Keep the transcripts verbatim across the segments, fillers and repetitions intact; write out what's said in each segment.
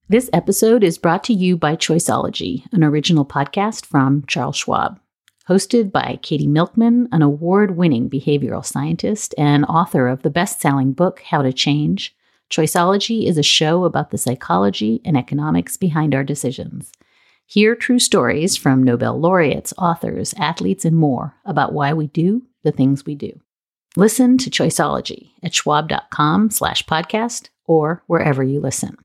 This episode is brought to you by Choiceology, an original podcast from Charles Schwab. Hosted by Katie Milkman, an award-winning behavioral scientist and author of the best-selling book, How to Change, Choiceology is a show about the psychology and economics behind our decisions. Hear true stories from Nobel laureates, authors, athletes, and more about why we do the things we do. Listen to Choiceology at schwab.com slash podcast or wherever you listen.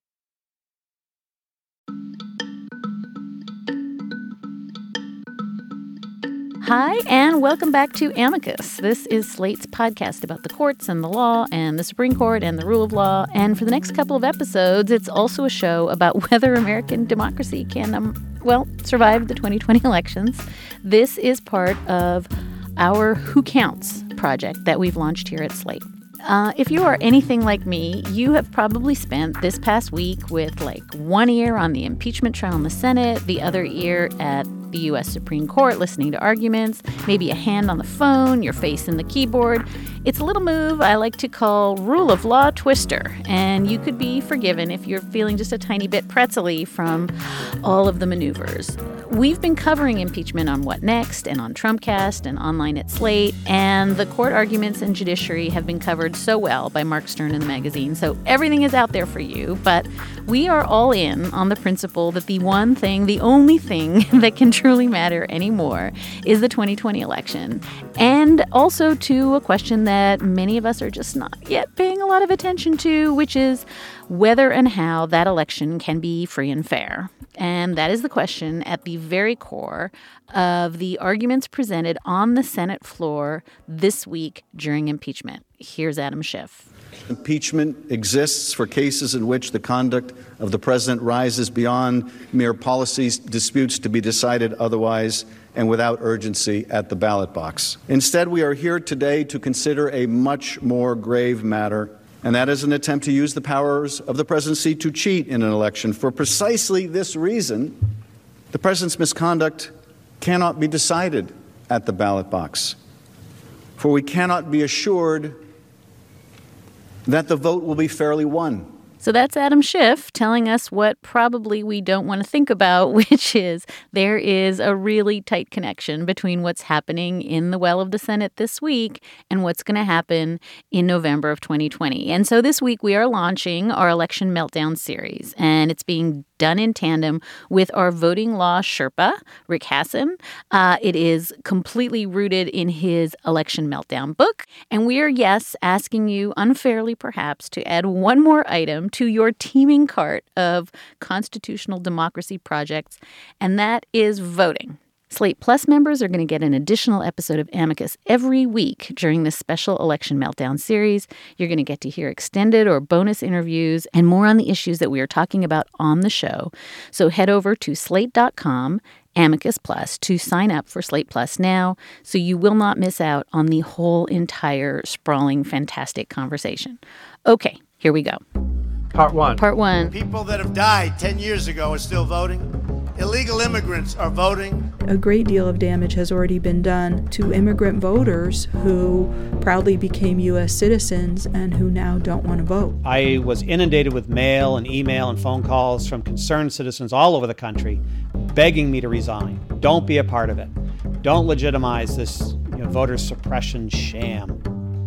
Hi, and welcome back to Amicus. This is Slate's podcast about the courts and the law and the Supreme Court and the rule of law. And for the next couple of episodes, it's also a show about whether American democracy can, um, well, survive the twenty twenty elections. This is part of our Who Counts project that we've launched here at Slate. Uh, if you are anything like me, you have probably spent this past week with like one ear on the impeachment trial in the Senate, the other ear at the U S Supreme Court listening to arguments, maybe a hand on the phone, your face in the keyboard. It's a little move I like to call rule of law twister, and you could be forgiven if you're feeling just a tiny bit pretzel-y from all of the maneuvers. We've been covering impeachment on What Next and on Trumpcast and online at Slate, and the court arguments and judiciary have been covered so well by Mark Stern in the magazine, so everything is out there for you. But we are all in on the principle that the one thing, the only thing that can truly matter anymore is the twenty twenty election, and also to a question that many of us are just not yet paying a lot of attention to, which is whether and how that election can be free and fair. And that is the question at the very core of the arguments presented on the Senate floor this week during impeachment. Here's Adam Schiff. Impeachment exists for cases in which the conduct of the president rises beyond mere policy disputes to be decided otherwise and without urgency at the ballot box. Instead, we are here today to consider a much more grave matter, and that is an attempt to use the powers of the presidency to cheat in an election. For precisely this reason, the president's misconduct cannot be decided at the ballot box, for we cannot be assured that the vote will be fairly won. So that's Adam Schiff telling us what probably we don't want to think about, which is there is a really tight connection between what's happening in the well of the Senate this week and what's going to happen in November of twenty twenty. And so this week we are launching our Election Meltdown series, and it's being done in tandem with our voting law Sherpa, Rick Hasen. Uh, it is completely rooted in his Election Meltdown book. And we are, yes, asking you, unfairly perhaps, to add one more item to your teeming cart of constitutional democracy projects, and that is voting. Slate Plus members are going to get an additional episode of Amicus every week during this special Election Meltdown series. You're going to get to hear extended or bonus interviews and more on the issues that we are talking about on the show. So head over to slate dot com, Amicus Plus, to sign up for Slate Plus now so you will not miss out on the whole entire sprawling, fantastic conversation. Okay, here we go. Part one. Part one. People that have died ten years ago are still voting. Illegal immigrants are voting. A great deal of damage has already been done to immigrant voters who proudly became U S citizens and who now don't want to vote. I was inundated with mail and email and phone calls from concerned citizens all over the country begging me to resign. Don't be a part of it. Don't legitimize this, you know, voter suppression sham.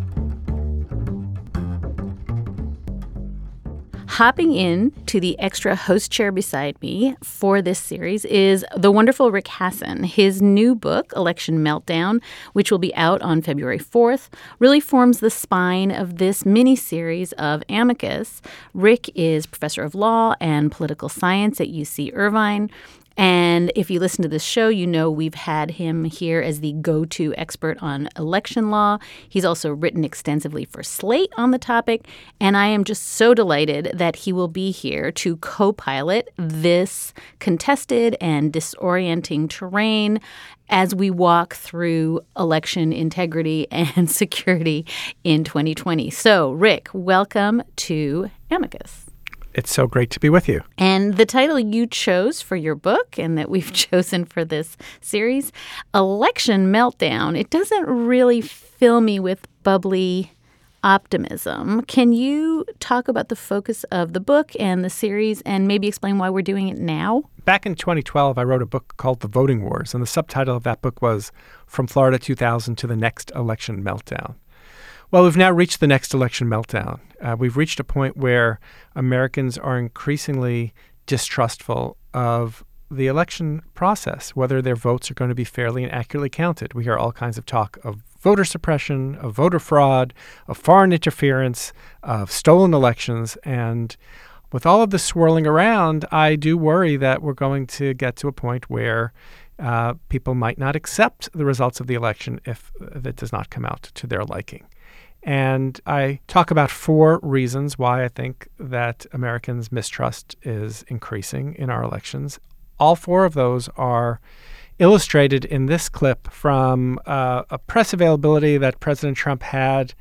Hopping in to the extra host chair beside me for this series is the wonderful Rick Hasen. His new book, Election Meltdown, which will be out on February fourth, really forms the spine of this mini-series of Amicus. Rick is professor of law and political science at U C Irvine. And if you listen to this show, you know we've had him here as the go-to expert on election law. He's also written extensively for Slate on the topic, and I am just so delighted that he will be here to co-pilot this contested and disorienting terrain as we walk through election integrity and security in twenty twenty. So, Rick, welcome to Amicus. It's so great to be with you. And the title you chose for your book and that we've chosen for this series, Election Meltdown, it doesn't really fill me with bubbly optimism. Can you talk about the focus of the book and the series and maybe explain why we're doing it now? Back in twenty twelve, I wrote a book called The Voting Wars, and the subtitle of that book was From Florida two thousand to the Next Election Meltdown. Well, we've now reached the next election meltdown. Uh, we've reached a point where Americans are increasingly distrustful of the election process, whether their votes are going to be fairly and accurately counted. We hear all kinds of talk of voter suppression, of voter fraud, of foreign interference, of stolen elections. And with all of this swirling around, I do worry that we're going to get to a point where uh, people might not accept the results of the election if it does not come out to their liking. And I talk about four reasons why I think that Americans' mistrust is increasing in our elections. All four of those are illustrated in this clip from uh, a press availability that President Trump had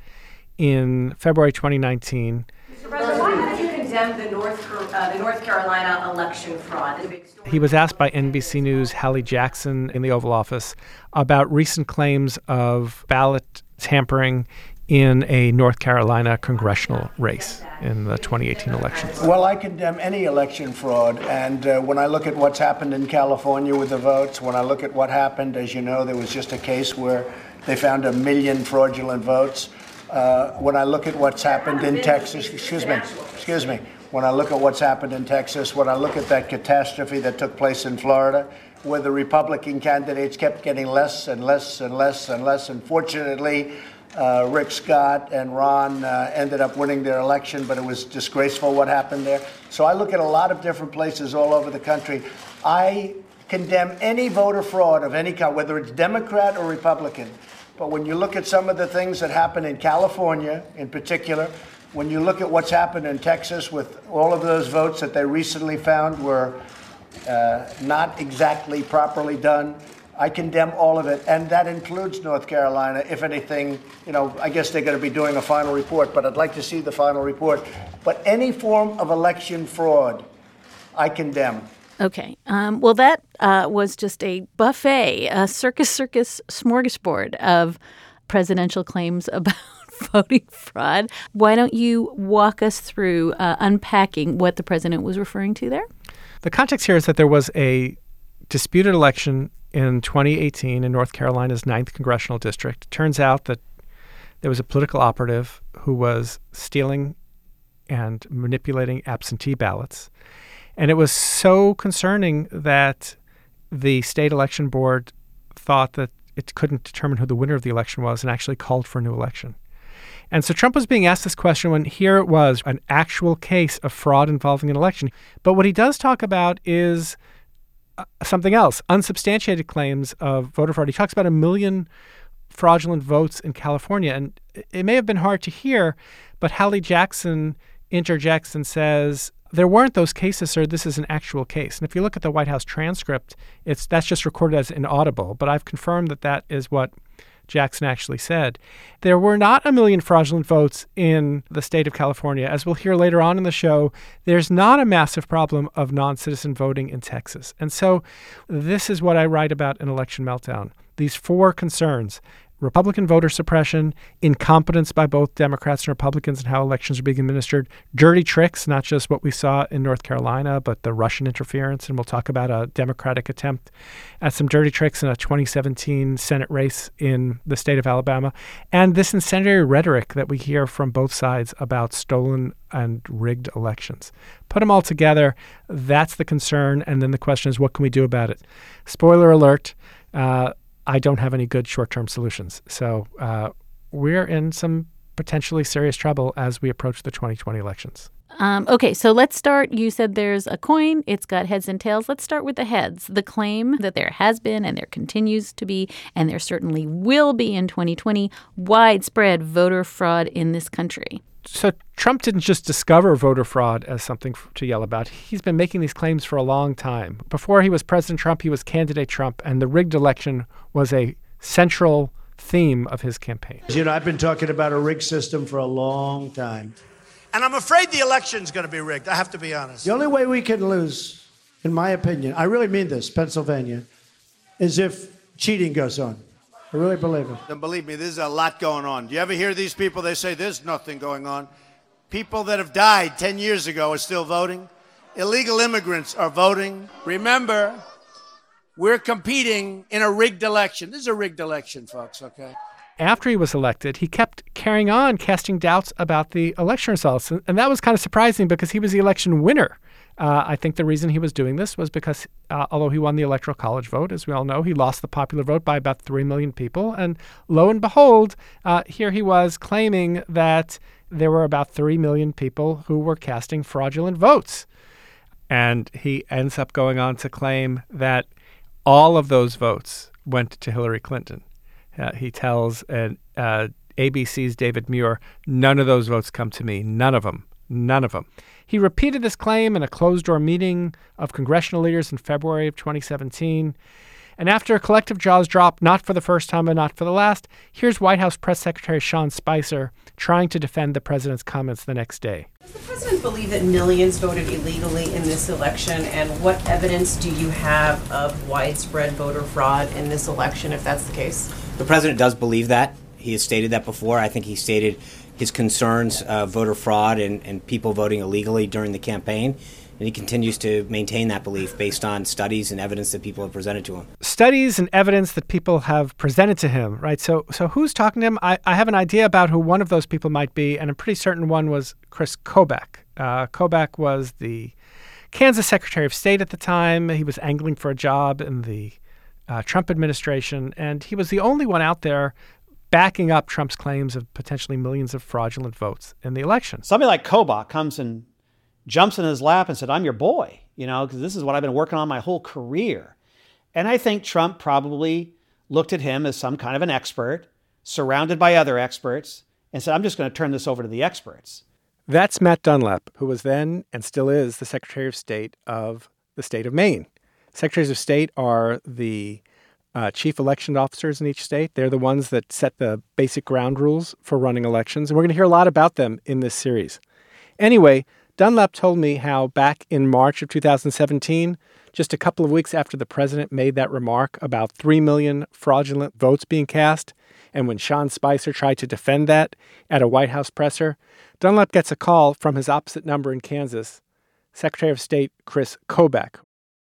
in February twenty nineteen. Mister President, why haven't you condemned the North, uh, the North Carolina election fraud? The big story. He was asked by N B C News' Hallie Jackson in the Oval Office about recent claims of ballot tampering in a North Carolina congressional race in the twenty eighteen elections. Well, I condemn any election fraud. And uh, when I look at what's happened in California with the votes, when I look at what happened, as you know, there was just a case where they found a million fraudulent votes. Uh, when I look at what's happened in Texas, excuse me, excuse me, when I look at what's happened in Texas, when I look at that catastrophe that took place in Florida, where the Republican candidates kept getting less and less and less and less. Unfortunately, Uh, Rick Scott and Ron uh, ended up winning their election, but it was disgraceful what happened there. So I look at a lot of different places all over the country. I condemn any voter fraud of any kind, whether it's Democrat or Republican. But when you look at some of the things that happened in California in particular, when you look at what's happened in Texas with all of those votes that they recently found were uh, not exactly properly done, I condemn all of it, and that includes North Carolina. If anything, you know, I guess they're going to be doing a final report, but I'd like to see the final report. But any form of election fraud, I condemn. Okay. Um, well, that uh, was just a buffet, a circus, circus smorgasbord of presidential claims about voting fraud. Why don't you walk us through uh, unpacking what the president was referring to there? The context here is that there was a disputed election in twenty eighteen in North Carolina's ninth Congressional District. It turns out that there was a political operative who was stealing and manipulating absentee ballots. And it was so concerning that the state election board thought that it couldn't determine who the winner of the election was and actually called for a new election. And so Trump was being asked this question when here it was, an actual case of fraud involving an election. But what he does talk about is Uh, something else, unsubstantiated claims of voter fraud. He talks about a million fraudulent votes in California. And it may have been hard to hear, but Hallie Jackson interjects and says, there weren't those cases, sir. This is an actual case. And if you look at the White House transcript, it's that's just recorded as inaudible. But I've confirmed that that is what Jackson actually said. There were not a million fraudulent votes in the state of California. As we'll hear later on in the show, there's not a massive problem of non-citizen voting in Texas. And so this is what I write about in Election Meltdown. These four concerns: Republican voter suppression, incompetence by both Democrats and Republicans in how elections are being administered, dirty tricks, not just what we saw in North Carolina, but the Russian interference. And we'll talk about a Democratic attempt at some dirty tricks in a twenty seventeen Senate race in the state of Alabama. And this incendiary rhetoric that we hear from both sides about stolen and rigged elections. Put them all together, that's the concern. And then the question is, what can we do about it? Spoiler alert, uh, I don't have any good short-term solutions. So uh, we're in some potentially serious trouble as we approach the twenty twenty elections. Um, okay, so let's start. You said there's a coin. It's got heads and tails. Let's start with the heads. The claim that there has been and there continues to be, and there certainly will be in twenty twenty, widespread voter fraud in this country. So Trump didn't just discover voter fraud as something to yell about. He's been making these claims for a long time. Before he was President Trump, he was candidate Trump, and the rigged election was a central theme of his campaign. You know, I've been talking about a rigged system for a long time. And I'm afraid the election's going to be rigged. I have to be honest. The only way we can lose, in my opinion, I really mean this, Pennsylvania, is if cheating goes on. I really believe it. Then believe me, there's a lot going on. Do you ever hear these people? They say there's nothing going on. People that have died ten years ago are still voting. Illegal immigrants are voting. Remember, we're competing in a rigged election. This is a rigged election, folks, okay? After he was elected, he kept carrying on casting doubts about the election results. And that was kind of surprising because he was the election winner. Uh, I think the reason he was doing this was because uh, although he won the Electoral College vote, as we all know, he lost the popular vote by about three million people. And lo and behold, uh, here he was claiming that there were about three million people who were casting fraudulent votes. And he ends up going on to claim that all of those votes went to Hillary Clinton. Uh, he tells uh, uh, A B C's David Muir, none of those votes come to me. None of them. None of them. He repeated this claim in a closed-door meeting of congressional leaders in February of twenty seventeen. And after a collective jaws drop, not for the first time and not for the last, here's White House Press Secretary Sean Spicer trying to defend the president's comments the next day. Does the president believe that millions voted illegally in this election? And what evidence do you have of widespread voter fraud in this election, if that's the case? The president does believe that. He has stated that before. I think he stated his concerns of voter fraud and, and people voting illegally during the campaign. And he continues to maintain that belief based on studies and evidence that people have presented to him. Studies and evidence that people have presented to him, right? So so who's talking to him? I, I have an idea about who one of those people might be, and I'm pretty certain one was Chris Kobach. Uh, Kobach was the Kansas Secretary of State at the time. He was angling for a job in the uh, Trump administration, and he was the only one out there backing up Trump's claims of potentially millions of fraudulent votes in the election. Somebody like Kobach comes and jumps in his lap and said, I'm your boy, you know, because this is what I've been working on my whole career. And I think Trump probably looked at him as some kind of an expert, surrounded by other experts, and said, I'm just going to turn this over to the experts. That's Matt Dunlap, who was then and still is the Secretary of State of the state of Maine. Secretaries of State are the uh, chief election officers in each state. They're the ones that set the basic ground rules for running elections. And we're going to hear a lot about them in this series. Anyway, Dunlap told me how back in March of two thousand seventeen, just a couple of weeks after the president made that remark about three million fraudulent votes being cast, and when Sean Spicer tried to defend that at a White House presser, Dunlap gets a call from his opposite number in Kansas, Secretary of State Chris Kobach.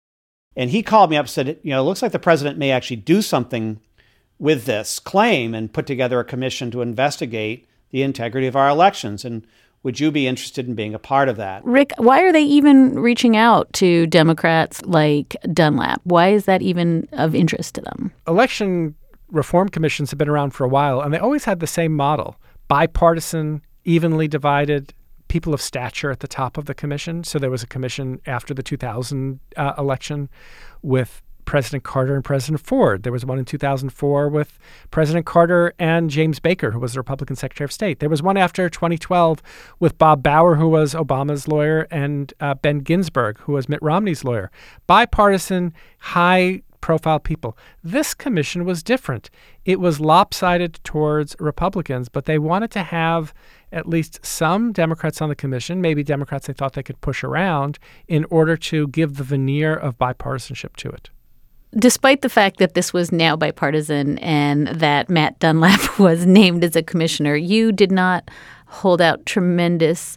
And he called me up and said, you know, it looks like the president may actually do something with this claim and put together a commission to investigate the integrity of our elections. And would you be interested in being a part of that? Rick, why are they even reaching out to Democrats like Dunlap? Why is that even of interest to them? Election reform commissions have been around for a while, and they always had the same model. Bipartisan, evenly divided, people of stature at the top of the commission. So there was a commission after the two thousand uh, election with President Carter and President Ford. There was one in two thousand four with President Carter and James Baker, who was the Republican Secretary of State. There was one after twenty twelve with Bob Bauer, who was Obama's lawyer, and uh, Ben Ginsburg, who was Mitt Romney's lawyer. Bipartisan, high-profile people. This commission was different. It was lopsided towards Republicans, but they wanted to have at least some Democrats on the commission, maybe Democrats they thought they could push around, in order to give the veneer of bipartisanship to it. Despite the fact that this was now bipartisan and that Matt Dunlap was named as a commissioner, you did not hold out tremendous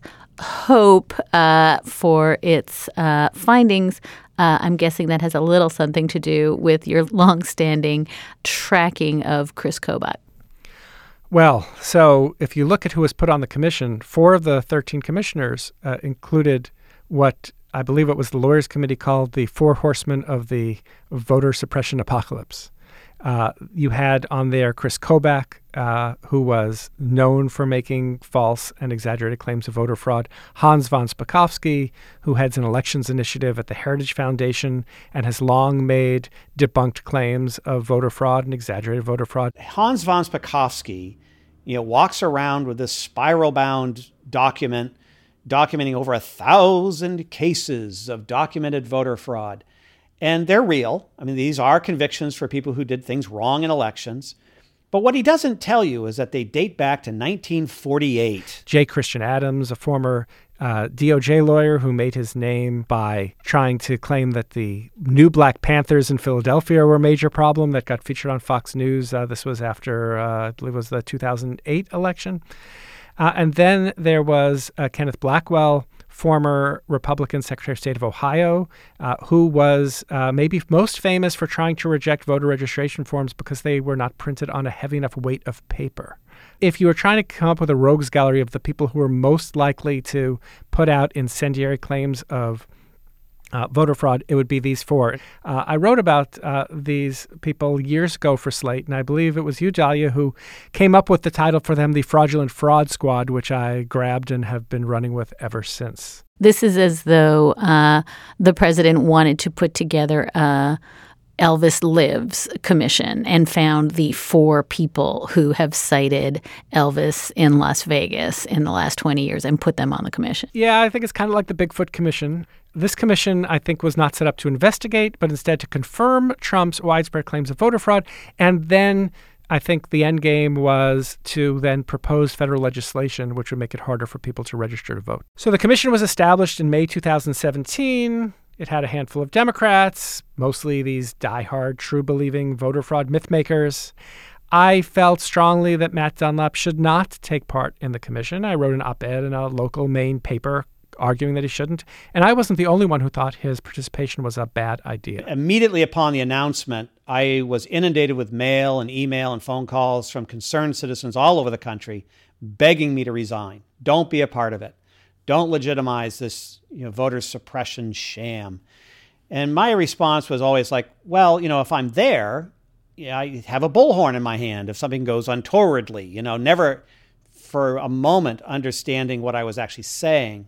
hope uh, for its uh, findings. Uh, I'm guessing that has a little something to do with your longstanding tracking of Chris Kobach. Well, so if you look at who was put on the commission, four of the thirteen commissioners uh, included what I believe it was the Lawyers Committee called the Four Horsemen of the Voter Suppression Apocalypse. Uh, you had on there Chris Kobach, uh, who was known for making false and exaggerated claims of voter fraud. Hans von Spakovsky, who heads an elections initiative at the Heritage Foundation and has long made debunked claims of voter fraud and exaggerated voter fraud. Hans von Spakovsky, you know, walks around with this spiral-bound document documenting over a thousand cases of documented voter fraud. And they're real. I mean, these are convictions for people who did things wrong in elections. But what he doesn't tell you is that they date back to nineteen forty-eight. J. Christian Adams, a former uh, D O J lawyer who made his name by trying to claim that the new Black Panthers in Philadelphia were a major problem that got featured on Fox News. Uh, this was after, uh, I believe it was the two thousand eight election. Uh, and then there was uh, Kenneth Blackwell, former Republican Secretary of State of Ohio, uh, who was uh, maybe most famous for trying to reject voter registration forms because they were not printed on a heavy enough weight of paper. If you were trying to come up with a rogues gallery of the people who were most likely to put out incendiary claims of Uh, voter fraud, it would be these four. Uh, I wrote about uh, these people years ago for Slate, and I believe it was you, Dahlia, who came up with the title for them, the Fraudulent Fraud Squad, which I grabbed and have been running with ever since. This is as though uh, the president wanted to put together a Elvis Lives commission and found the four people who have cited Elvis in Las Vegas in the last twenty years and put them on the commission. Yeah, I think it's kind of like the Bigfoot Commission. This commission, I think, was not set up to investigate, but instead to confirm Trump's widespread claims of voter fraud. And then I think the end game was to then propose federal legislation which would make it harder for people to register to vote. So the commission was established in May two thousand seventeen. It had a handful of Democrats, mostly these diehard, true-believing voter fraud mythmakers. I felt strongly that Matt Dunlap should not take part in the commission. I wrote an op-ed in a local Maine paper arguing that he shouldn't. And I wasn't the only one who thought his participation was a bad idea. Immediately upon the announcement, I was inundated with mail and email and phone calls from concerned citizens all over the country begging me to resign. Don't be a part of it. Don't legitimize this, you know, voter suppression sham. And my response was always like, well, you know, if I'm there, yeah, I have a bullhorn in my hand if something goes untowardly, you know, never for a moment understanding what I was actually saying.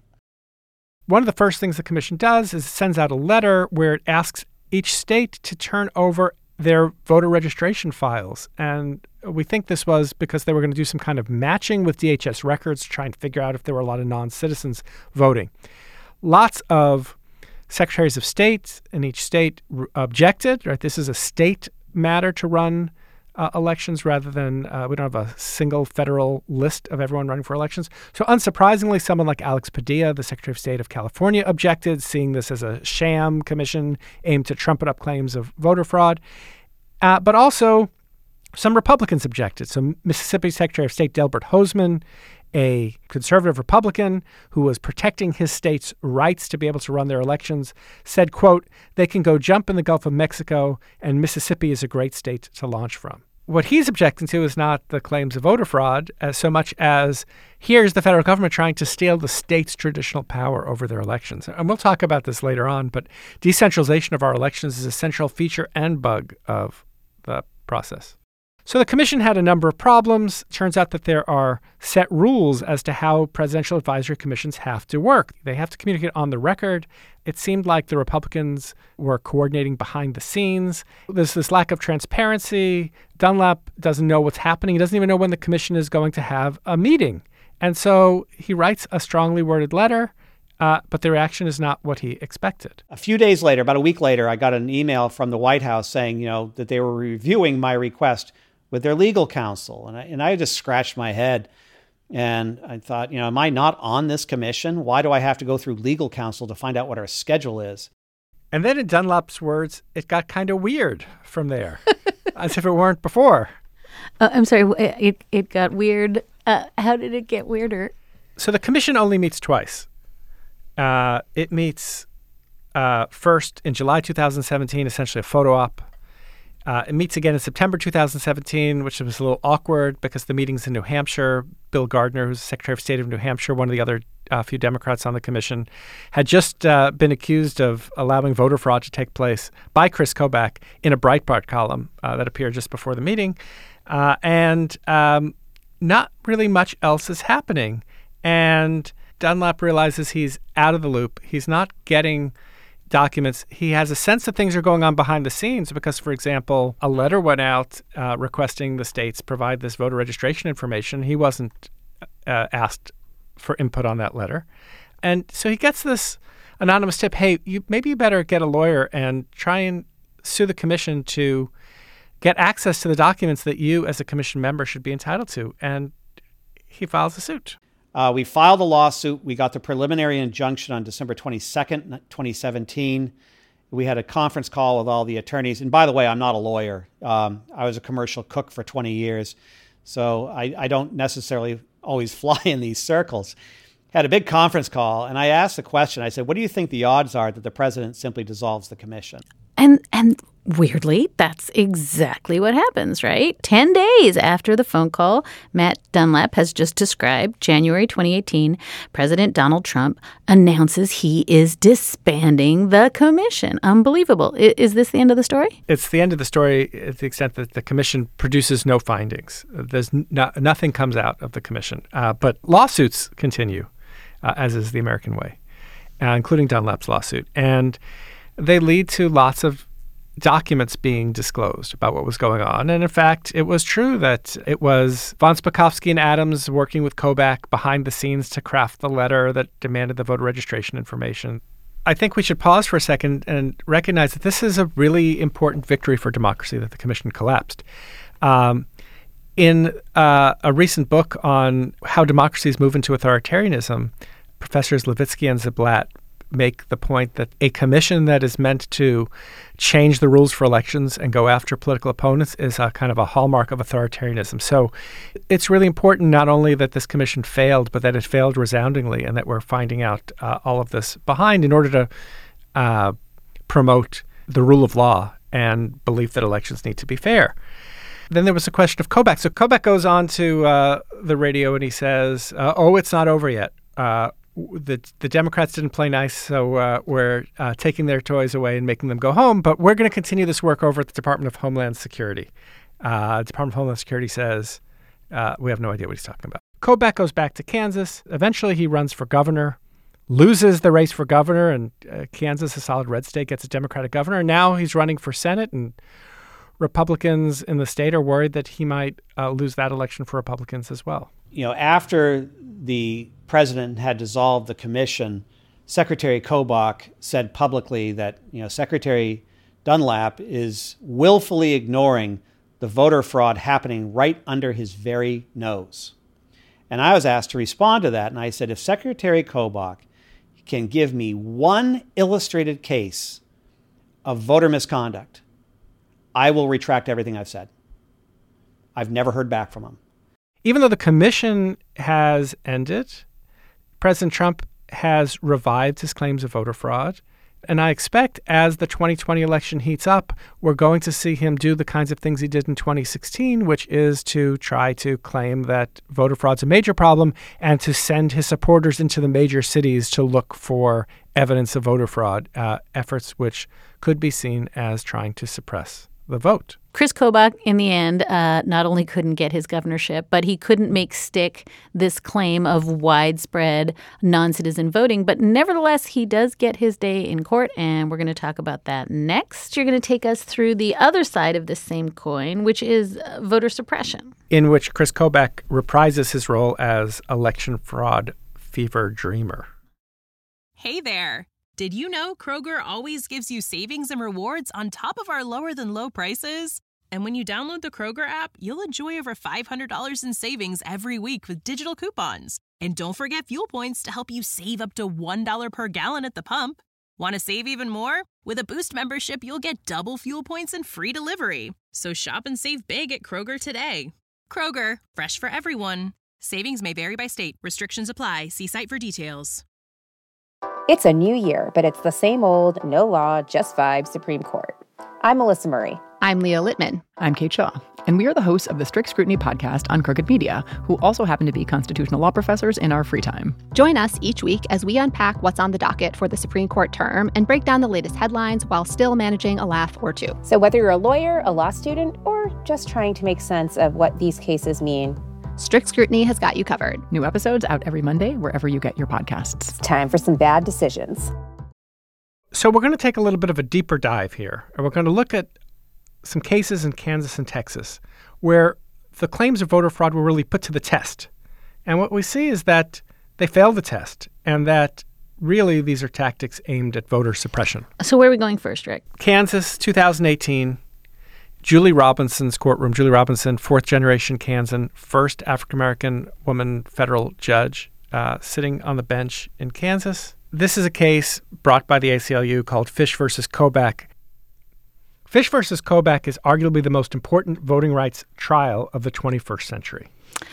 One of the first things the commission does is it sends out a letter where it asks each state to turn over their voter registration files. And we think this was because they were going to do some kind of matching with D H S records to try and figure out if there were a lot of non-citizens voting. Lots of secretaries of state in each state r- objected, right? This is a state matter to run Uh, elections rather than uh, we don't have a single federal list of everyone running for elections. So unsurprisingly, someone like Alex Padilla, the Secretary of State of California, objected, seeing this as a sham commission aimed to trumpet up claims of voter fraud. Uh, but also some Republicans objected. So Mississippi Secretary of State Delbert Hosemann, a conservative Republican who was protecting his state's rights to be able to run their elections, said, quote, they can go jump in the Gulf of Mexico and Mississippi is a great state to launch from. What he's objecting to is not the claims of voter fraud as so much as here's the federal government trying to steal the state's traditional power over their elections. And we'll talk about this later on, but decentralization of our elections is a central feature and bug of the process. So the commission had a number of problems. Turns out that there are set rules as to how presidential advisory commissions have to work. They have to communicate on the record. It seemed like the Republicans were coordinating behind the scenes. There's this lack of transparency. Dunlap doesn't know what's happening. He doesn't even know when the commission is going to have a meeting. And so he writes a strongly worded letter, uh, but the reaction is not what he expected. A few days later, about a week later, I got an email from the White House saying, you know, that they were reviewing my request with their legal counsel. And I, and I just scratched my head and I thought, you know, am I not on this commission? Why do I have to go through legal counsel to find out what our schedule is? And then in Dunlap's words, it got kind of weird from there, as if it weren't before. Uh, I'm sorry, it, it got weird. Uh, how did it get weirder? So the commission only meets twice. Uh, it meets uh, first in July two thousand seventeen, essentially a photo op. Uh, it meets again in September two thousand seventeen, which was a little awkward because the meeting's in New Hampshire. Bill Gardner, who's Secretary of State of New Hampshire, one of the other uh, few Democrats on the commission, had just uh, been accused of allowing voter fraud to take place by Chris Kobach in a Breitbart column uh, that appeared just before the meeting. Uh, and um, not really much else is happening. And Dunlap realizes he's out of the loop. He's not getting documents. He has a sense that things are going on behind the scenes because, for example, a letter went out uh, requesting the states provide this voter registration information. He wasn't uh, asked for input on that letter. And so he gets this anonymous tip, hey, you maybe you better get a lawyer and try and sue the commission to get access to the documents that you as a commission member should be entitled to. And he files a suit. Uh, we filed a lawsuit. We got the preliminary injunction on December twenty-second, twenty seventeen. We had a conference call with all the attorneys. And by the way, I'm not a lawyer. Um, I was a commercial cook for twenty years. So I, I don't necessarily always fly in these circles. Had a big conference call, and I asked the question. I said, what do you think the odds are that the president simply dissolves the commission? And and weirdly, that's exactly what happens, right? Ten days after the phone call Matt Dunlap has just described, January twenty eighteen, President Donald Trump announces he is disbanding the commission. Unbelievable. I- is this the end of the story? It's the end of the story to the extent that the commission produces no findings. There's no, nothing comes out of the commission. Uh, but lawsuits continue, uh, as is the American way, uh, including Dunlap's lawsuit. And they lead to lots of documents being disclosed about what was going on. And in fact, it was true that it was von Spakovsky and Adams working with Kobach behind the scenes to craft the letter that demanded the voter registration information. I think we should pause for a second and recognize that this is a really important victory for democracy that the commission collapsed. Um, in uh, a recent book on how democracies move into authoritarianism, Professors Levitsky and Ziblatt make the point that a commission that is meant to change the rules for elections and go after political opponents is a kind of a hallmark of authoritarianism. So it's really important not only that this commission failed, but that it failed resoundingly and that we're finding out uh, all of this behind in order to uh, promote the rule of law and belief that elections need to be fair. Then there was the question of Kobach. So Kobach goes on to uh, the radio and he says, uh, oh, it's not over yet. Uh, The the Democrats didn't play nice, so uh, we're uh, taking their toys away and making them go home. But we're going to continue this work over at the Department of Homeland Security. Uh, the Department of Homeland Security says uh, we have no idea what he's talking about. Kobach goes back to Kansas. Eventually, he runs for governor, loses the race for governor, and uh, Kansas, a solid red state, gets a Democratic governor. And now he's running for Senate, and Republicans in the state are worried that he might uh, lose that election for Republicans as well. You know, after the president had dissolved the commission, Secretary Kobach said publicly that, you know, Secretary Dunlap is willfully ignoring the voter fraud happening right under his very nose. And I was asked to respond to that. And I said, if Secretary Kobach can give me one illustrated case of voter misconduct, I will retract everything I've said. I've never heard back from him. Even though the commission has ended, President Trump has revived his claims of voter fraud. And I expect as the twenty twenty election heats up, we're going to see him do the kinds of things he did in twenty sixteen, which is to try to claim that voter fraud's a major problem and to send his supporters into the major cities to look for evidence of voter fraud, uh, efforts which could be seen as trying to suppress the vote. Chris Kobach, in the end, uh, not only couldn't get his governorship, but he couldn't make stick this claim of widespread non-citizen voting. But nevertheless, he does get his day in court, and we're going to talk about that next. You're going to take us through the other side of this same coin, which is uh, voter suppression. In which Chris Kobach reprises his role as election fraud fever dreamer. Hey there. Did you know Kroger always gives you savings and rewards on top of our lower-than-low prices? And when you download the Kroger app, you'll enjoy over five hundred dollars in savings every week with digital coupons. And don't forget fuel points to help you save up to one dollar per gallon at the pump. Want to save even more? With a Boost membership, you'll get double fuel points and free delivery. So shop and save big at Kroger today. Kroger, fresh for everyone. Savings may vary by state. Restrictions apply. See site for details. It's a new year, but it's the same old, no law, just vibes Supreme Court. I'm Melissa Murray. I'm Leah Littman. I'm Kate Shaw. And we are the hosts of the Strict Scrutiny podcast on Crooked Media, who also happen to be constitutional law professors in our free time. Join us each week as we unpack what's on the docket for the Supreme Court term and break down the latest headlines while still managing a laugh or two. So whether you're a lawyer, a law student, or just trying to make sense of what these cases mean, Strict Scrutiny has got you covered. New episodes out every Monday, wherever you get your podcasts. It's time for some bad decisions. So we're going to take a little bit of a deeper dive here, and we're going to look at some cases in Kansas and Texas where the claims of voter fraud were really put to the test. And what we see is that they failed the test, and that really these are tactics aimed at voter suppression. So where are we going first, Rick? Kansas, two thousand eighteen. Julie Robinson's courtroom. Julie Robinson, fourth-generation Kansan, first African-American woman federal judge. uh, sitting on the bench in Kansas. This is a case brought by the A C L U called Fish versus Kobach. Fish versus Kobach is arguably the most important voting rights trial of the twenty-first century.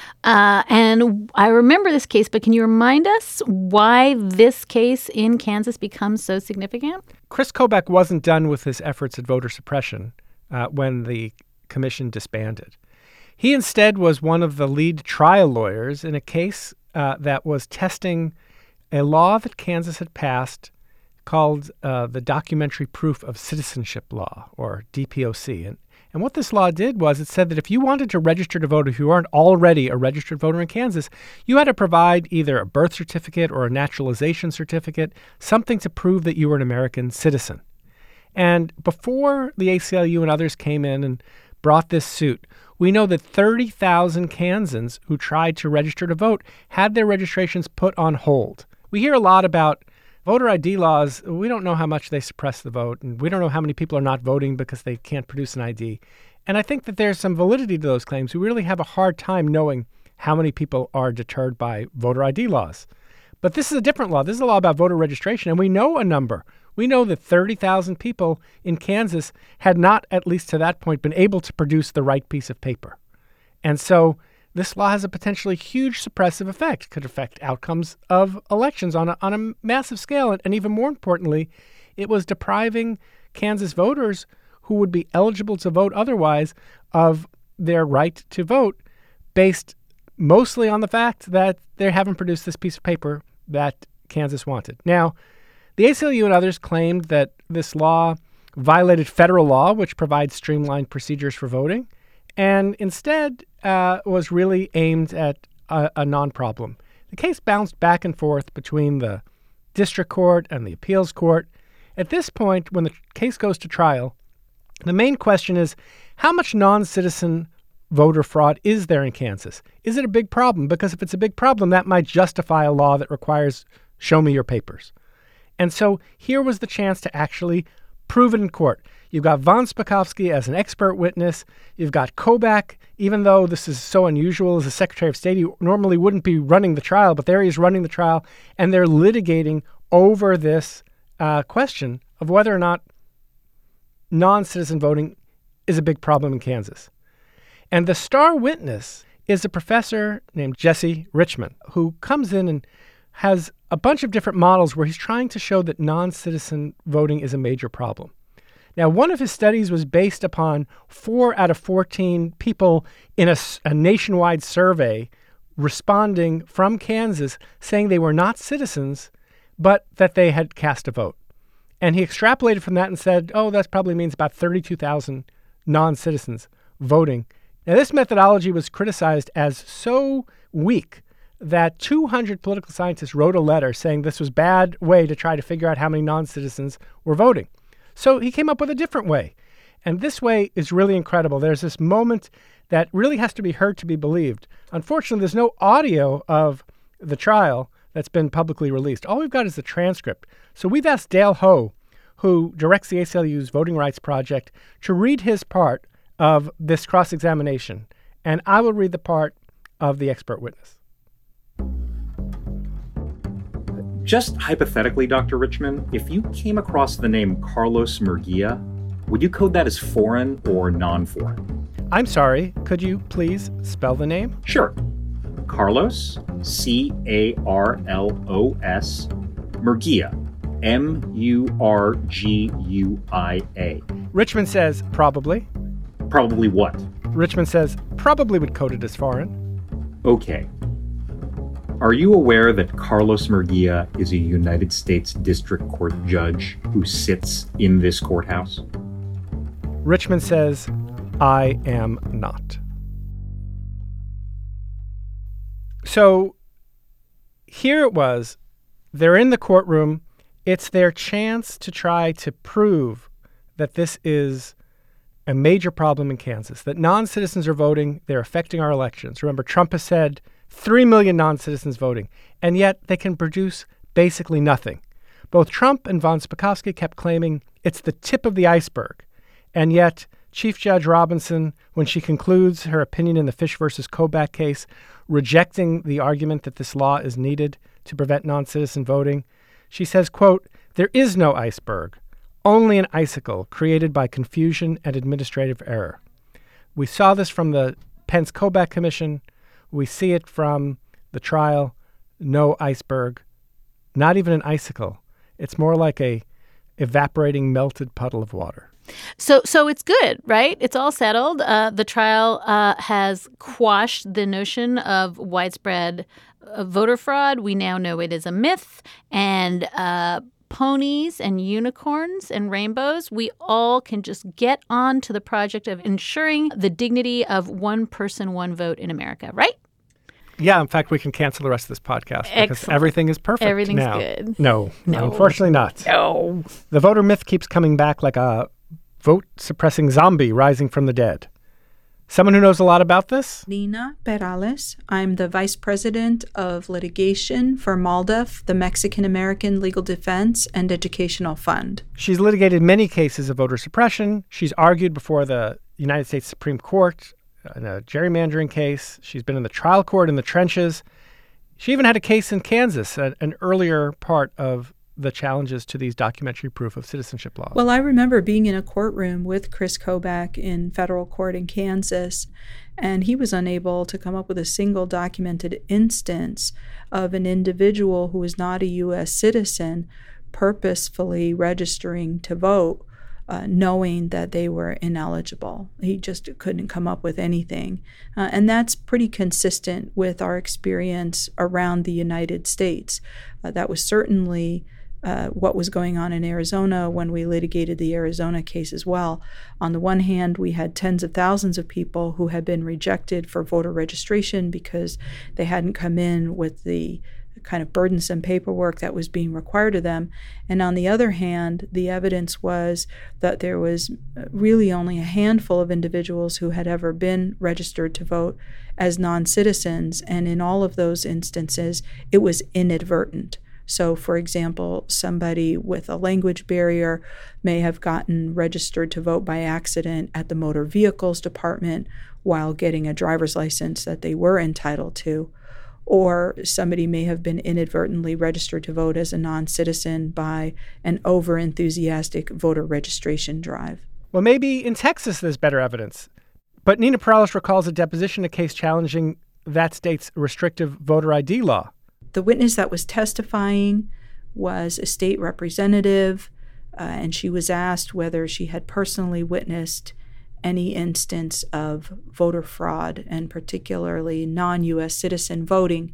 Uh, and I remember this case, but can you remind us why this case in Kansas becomes so significant? Chris Kobach wasn't done with his efforts at voter suppression uh, when the commission disbanded. He instead was one of the lead trial lawyers in a case uh, that was testing a law that Kansas had passed called uh, the Documentary Proof of Citizenship Law, or D P O C. And, and what this law did was it said that if you wanted to register to vote, if you weren't already a registered voter in Kansas, you had to provide either a birth certificate or a naturalization certificate, something to prove that you were an American citizen. And before the A C L U and others came in and brought this suit, we know that thirty thousand Kansans who tried to register to vote had their registrations put on hold. We hear a lot about voter I D laws. We don't know how much they suppress the vote, and we don't know how many people are not voting because they can't produce an I D. And I think that there's some validity to those claims. We really have a hard time knowing how many people are deterred by voter I D laws. But this is a different law. This is a law about voter registration, and we know a number. We know that thirty thousand people in Kansas had not, at least to that point, been able to produce the right piece of paper. And so this law has a potentially huge suppressive effect. It could affect outcomes of elections on a, on a massive scale. And, and even more importantly, it was depriving Kansas voters who would be eligible to vote otherwise of their right to vote based mostly on the fact that they haven't produced this piece of paper that Kansas wanted. Now, the A C L U and others claimed that this law violated federal law, which provides streamlined procedures for voting, and instead uh, was really aimed at a, a non-problem. The case bounced back and forth between the district court and the appeals court. At this point, when the case goes to trial, the main question is, how much non-citizen voter fraud is there in Kansas? Is it a big problem? Because if it's a big problem, that might justify a law that requires show me your papers. And so here was the chance to actually prove it in court. You've got Von Spakovsky as an expert witness. You've got Kobach, even though this is so unusual as a Secretary of State, he normally wouldn't be running the trial, but there he is running the trial, and they're litigating over this uh, question of whether or not non-citizen voting is a big problem in Kansas. And the star witness is a professor named Jesse Richman, who comes in and has a bunch of different models where he's trying to show that non-citizen voting is a major problem. Now, one of his studies was based upon four out of fourteen people in a, a nationwide survey responding from Kansas saying they were not citizens, but that they had cast a vote. And he extrapolated from that and said, oh, that probably means about thirty-two thousand non-citizens voting. Now, this methodology was criticized as so weak that two hundred political scientists wrote a letter saying this was a bad way to try to figure out how many non-citizens were voting. So he came up with a different way. And this way is really incredible. There's this moment that really has to be heard to be believed. Unfortunately, there's no audio of the trial that's been publicly released. All we've got is the transcript. So we've asked Dale Ho, who directs the A C L U's Voting Rights Project, to read his part of this cross-examination. And I will read the part of the expert witness. Just hypothetically, Doctor Richman, if you came across the name Carlos Murguia, would you code that as foreign or non-foreign? I'm sorry, could you please spell the name? Sure. Carlos, C A R L O S, Murguia, M U R G U I A. Richman says probably. Probably what? Richman says probably would code it as foreign. Okay. Are you aware that Carlos Murguia is a United States District Court judge who sits in this courthouse? Richman says, I am not. So here it was. They're in the courtroom. It's their chance to try to prove that this is a major problem in Kansas, that non-citizens are voting. They're affecting our elections. Remember, Trump has said three million non-citizens voting, and yet they can produce basically nothing. Both Trump and Von Spakovsky kept claiming it's the tip of the iceberg, and yet Chief Judge Robinson, when she concludes her opinion in the Fish versus Kobach case, rejecting the argument that this law is needed to prevent non-citizen voting, she says, quote, "There is no iceberg, only an icicle created by confusion and administrative error." We saw this from the Pence-Kobach Commission. We see it from the trial. No iceberg, not even an icicle. It's more like a evaporating melted puddle of water. So so it's good, right? It's all settled. Uh, the trial uh, has quashed the notion of widespread uh, voter fraud. We now know it is a myth. And uh, ponies and unicorns and rainbows, we all can just get on to the project of ensuring the dignity of one person, one vote in America, right? Yeah, in fact, we can cancel the rest of this podcast because Excellent. everything is perfect Everything's now. good. No, No. unfortunately not. No. The voter myth keeps coming back like a vote-suppressing zombie rising from the dead. Someone who knows a lot about this? Nina Perales. I'm the Vice President of Litigation for MALDEF, the Mexican-American Legal Defense and Educational Fund. She's litigated many cases of voter suppression. She's argued before the United States Supreme Court in a gerrymandering case. She's been in the trial court in the trenches. She even had a case in Kansas, a, an earlier part of the challenges to these documentary proof of citizenship laws. Well, I remember being in a courtroom with Chris Kobach in federal court in Kansas, and he was unable to come up with a single documented instance of an individual who was not a U S citizen purposefully registering to vote, uh, knowing that they were ineligible. He just couldn't come up with anything. Uh, and that's pretty consistent with our experience around the United States. Uh, that was certainly Uh, what was going on in Arizona when we litigated the Arizona case as well. On the one hand, we had tens of thousands of people who had been rejected for voter registration because they hadn't come in with the kind of burdensome paperwork that was being required of them. And on the other hand, the evidence was that there was really only a handful of individuals who had ever been registered to vote as non-citizens. And in all of those instances, it was inadvertent. So, for example, somebody with a language barrier may have gotten registered to vote by accident at the motor vehicles department while getting a driver's license that they were entitled to. Or somebody may have been inadvertently registered to vote as a non-citizen by an over-enthusiastic voter registration drive. Well, maybe in Texas there's better evidence. But Nina Perales recalls a deposition, a case challenging that state's restrictive voter I D law. The witness that was testifying was a state representative, uh, and she was asked whether she had personally witnessed any instance of voter fraud, and particularly non-U S citizen voting.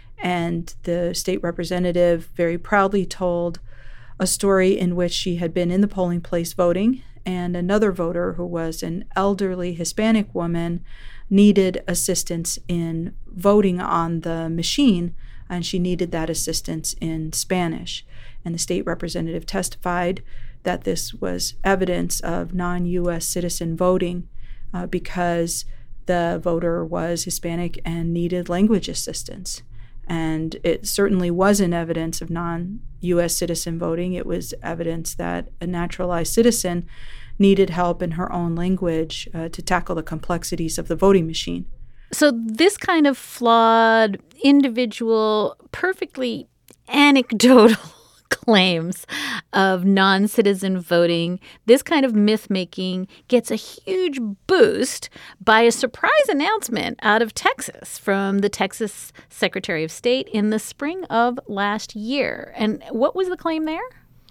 And the state representative very proudly told a story in which she had been in the polling place voting, and another voter who was an elderly Hispanic woman needed assistance in voting on the machine, and she needed that assistance in Spanish. And the state representative testified that this was evidence of non-U S citizen voting uh, because the voter was Hispanic and needed language assistance. And it certainly wasn't evidence of non-U S citizen voting. It was evidence that a naturalized citizen needed help in her own language uh, to tackle the complexities of the voting machine. So this kind of flawed, individual, perfectly anecdotal claims of non-citizen voting, this kind of myth-making gets a huge boost by a surprise announcement out of Texas from the Texas Secretary of State in the spring of last year. And what was the claim there?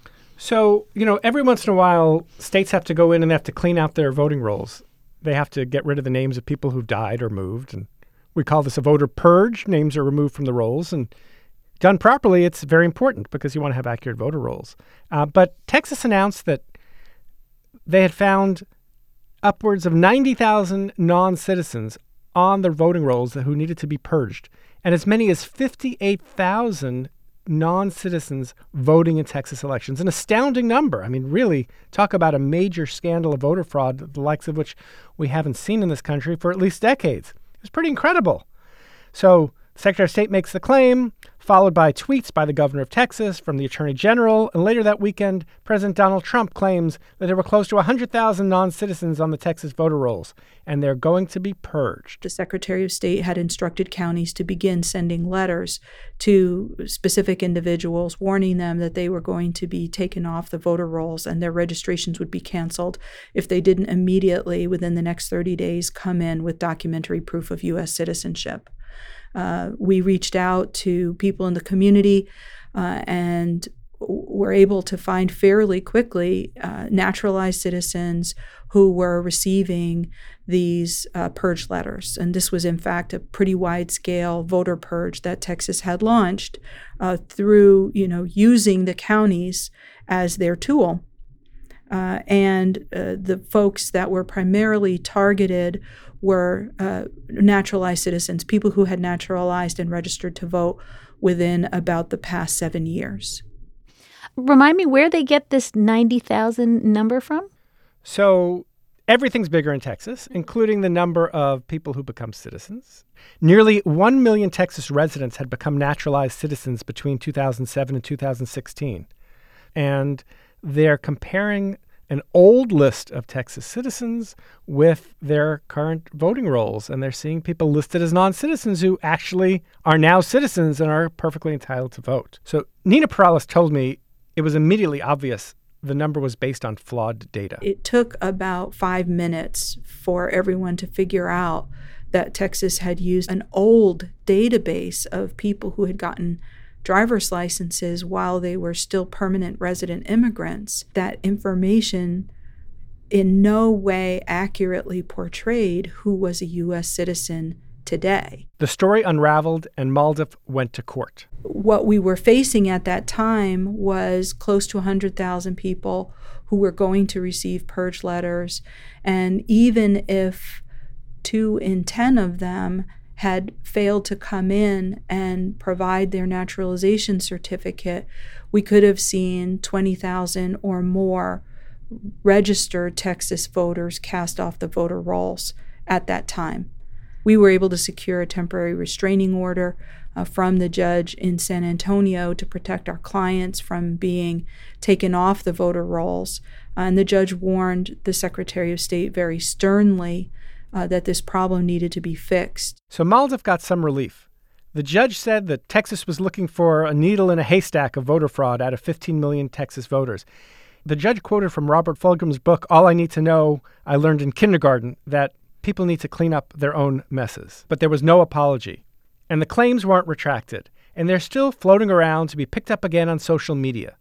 So, you know, every once in a while, states have to go in and they have to clean out their voting rolls. They have to get rid of the names of people who died or moved. And we call this a voter purge. Names are removed from the rolls. And done properly, it's very important because you want to have accurate voter rolls. Uh, but Texas announced that they had found upwards of ninety thousand non-citizens on the voting rolls who needed to be purged, and as many as fifty-eight thousand non-citizens voting in Texas elections. An astounding number. I mean, really, talk about a major scandal of voter fraud, the likes of which we haven't seen in this country for at least decades. It's pretty incredible. So the Secretary of State makes the claim, followed by tweets by the governor of Texas, from the attorney general, and later that weekend, President Donald Trump claims that there were close to one hundred thousand non-citizens on the Texas voter rolls, and they're going to be purged. The Secretary of State had instructed counties to begin sending letters to specific individuals, warning them that they were going to be taken off the voter rolls and their registrations would be canceled if they didn't immediately, within the next thirty days, come in with documentary proof of U S citizenship. Uh, we reached out to people in the community uh, and were able to find fairly quickly uh, naturalized citizens who were receiving these uh, purge letters. And this was, in fact, a pretty wide-scale voter purge that Texas had launched uh, through, you know, using the counties as their tool. Uh, and uh, the folks that were primarily targeted were uh, naturalized citizens, people who had naturalized and registered to vote within about the past seven years. Remind me where they get this ninety thousand number from? So everything's bigger in Texas, including the number of people who become citizens. Nearly one million Texas residents had become naturalized citizens between two thousand seven and two thousand sixteen. And they're comparing an old list of Texas citizens with their current voting rolls. And they're seeing people listed as non-citizens who actually are now citizens and are perfectly entitled to vote. So Nina Perales told me it was immediately obvious the number was based on flawed data. It took about five minutes for everyone to figure out that Texas had used an old database of people who had gotten driver's licenses while they were still permanent resident immigrants. That information in no way accurately portrayed who was a U S citizen today. The story unraveled and Maldiff went to court. What we were facing at that time was close to one hundred thousand people who were going to receive purge letters. And even if two in ten of them had failed to come in and provide their naturalization certificate, we could have seen twenty thousand or more registered Texas voters cast off the voter rolls at that time. We were able to secure a temporary restraining order uh, from the judge in San Antonio to protect our clients from being taken off the voter rolls. Uh, and the judge warned the Secretary of State very sternly Uh, that this problem needed to be fixed. So Maldiff got some relief. The judge said that Texas was looking for a needle in a haystack of voter fraud out of fifteen million Texas voters. The judge quoted from Robert Fulgham's book, All I Need to Know, I Learned in Kindergarten, that people need to clean up their own messes. But there was no apology. And the claims weren't retracted. And they're still floating around to be picked up again on social media.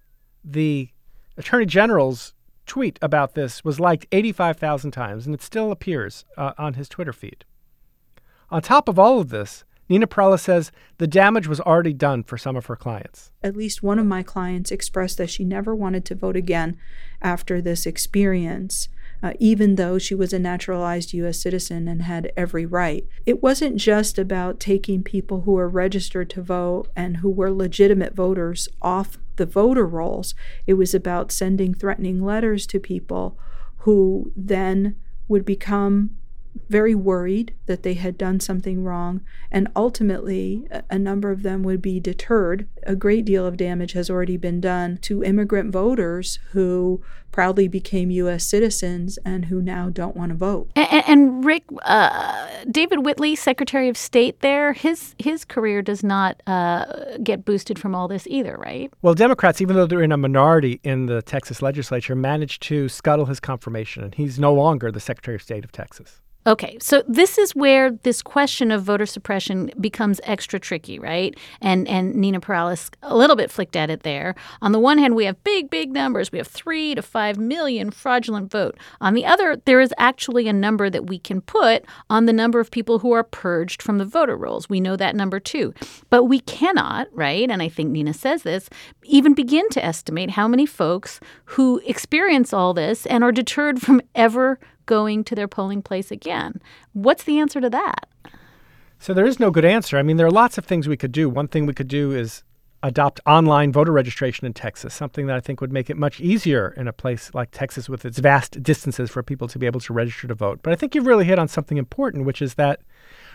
The Attorney General's tweet about this was liked eighty-five thousand times, and it still appears uh, on his Twitter feed. On top of all of this, Nina Perales says the damage was already done for some of her clients. At least one of my clients expressed that she never wanted to vote again after this experience, uh, even though she was a naturalized U S citizen and had every right. It wasn't just about taking people who were registered to vote and who were legitimate voters off the voter rolls. It was about sending threatening letters to people who then would become very worried that they had done something wrong, and ultimately a number of them would be deterred. A great deal of damage has already been done to immigrant voters who proudly became U S citizens and who now don't want to vote. And, and Rick, uh, David Whitley, Secretary of State there, his his career does not uh, get boosted from all this either, right? Well, Democrats, even though they're in a minority in the Texas legislature, managed to scuttle his confirmation, and he's no longer the Secretary of State of Texas. Okay, so this is where this question of voter suppression becomes extra tricky, right? And and Nina Perales a little bit flicked at it there. On the one hand, we have big, big numbers. We have three to five million fraudulent vote. On the other, there is actually a number that we can put on the number of people who are purged from the voter rolls. We know that number too. But we cannot, right, and I think Nina says this, even begin to estimate how many folks who experience all this and are deterred from ever going to their polling place again. What's the answer to that? So there is no good answer. I mean, there are lots of things we could do. One thing we could do is adopt online voter registration in Texas, something that I think would make it much easier in a place like Texas with its vast distances for people to be able to register to vote. But I think you've really hit on something important, which is that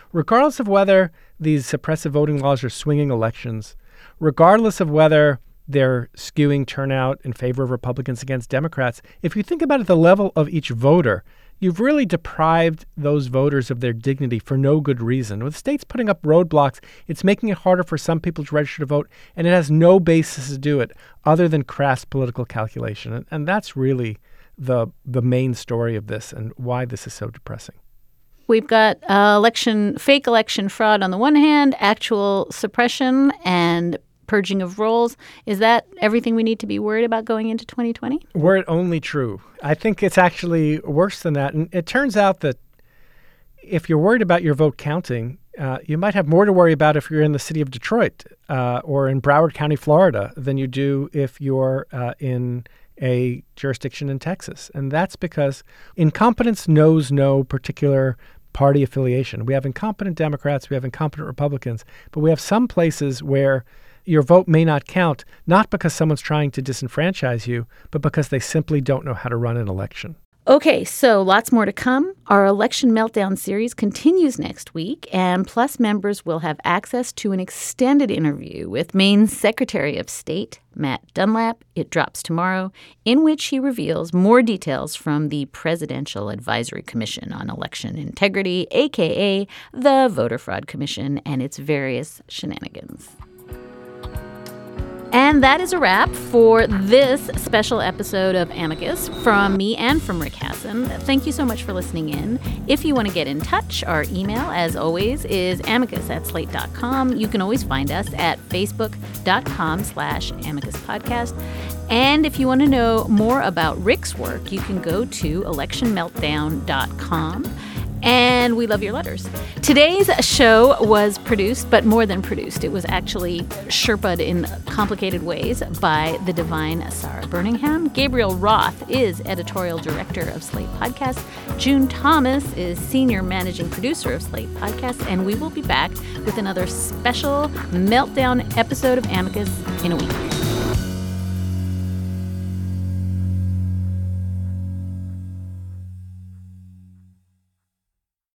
regardless of whether these suppressive voting laws are swinging elections, regardless of whether they're skewing turnout in favor of Republicans against Democrats, if you think about it at the level of each voter, you've really deprived those voters of their dignity for no good reason. With states putting up roadblocks, it's making it harder for some people to register to vote, and it has no basis to do it other than crass political calculation. And, and that's really the the main story of this and why this is so depressing. We've got uh, election, fake election fraud on the one hand, actual suppression and purging of rolls. Is that everything we need to be worried about going into twenty twenty? Were it only true. I think it's actually worse than that. And it turns out that if you're worried about your vote counting, uh, you might have more to worry about if you're in the city of Detroit uh, or in Broward County, Florida, than you do if you're uh, in a jurisdiction in Texas. And that's because incompetence knows no particular party affiliation. We have incompetent Democrats, we have incompetent Republicans, but we have some places where your vote may not count, not because someone's trying to disenfranchise you, but because they simply don't know how to run an election. Okay, so lots more to come. Our Election Meltdown series continues next week, and Plus members will have access to an extended interview with Maine's Secretary of State, Matt Dunlap. It drops tomorrow, in which he reveals more details from the Presidential Advisory Commission on Election Integrity, a k a the Voter Fraud Commission, and its various shenanigans. And that is a wrap for this special episode of Amicus from me and from Rick Hasen. Thank you so much for listening in. If you want to get in touch, our email, as always, is amicus at slate dot com. You can always find us at facebook.com slash amicus podcast. And if you want to know more about Rick's work, you can go to election meltdown dot com. And we love your letters. Today's show was produced, but more than produced. It was actually Sherpa'd in complicated ways by the divine Sarah Birmingham. Gabriel Roth is editorial director of Slate Podcast. June Thomas is senior managing producer of Slate Podcast. And we will be back with another special Meltdown episode of Amicus in a week.